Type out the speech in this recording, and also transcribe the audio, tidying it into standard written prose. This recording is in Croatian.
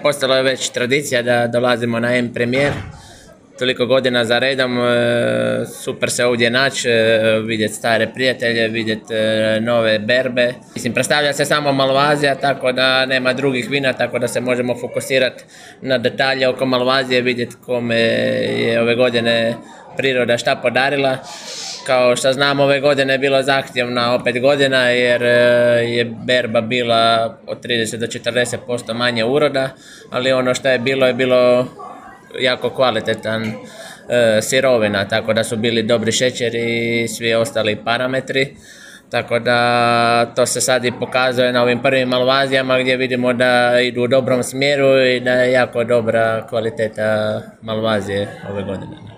postalo je već tradicija da dolazimo na M Premier. Toliko godina za redom, super se ovdje naći, vidjeti stare prijatelje, vidjeti nove berbe. Mislim, predstavlja se samo Malvazija, tako da nema drugih vina, tako da se možemo fokusirati na detalje oko Malvazije, vidjeti kome je ove godine priroda šta podarila. Kao što znam, ove godine je bilo zahtjevna opet godina jer je berba bila od 30 do 40% manje uroda, ali ono što je bilo jako kvalitetan sirovina, tako da su bili dobri šećeri i svi ostali parametri. Tako da to se sad i pokazuje na ovim prvim Malvazijama gdje vidimo da idu u dobrom smjeru i da je jako dobra kvaliteta Malvazije ove godine.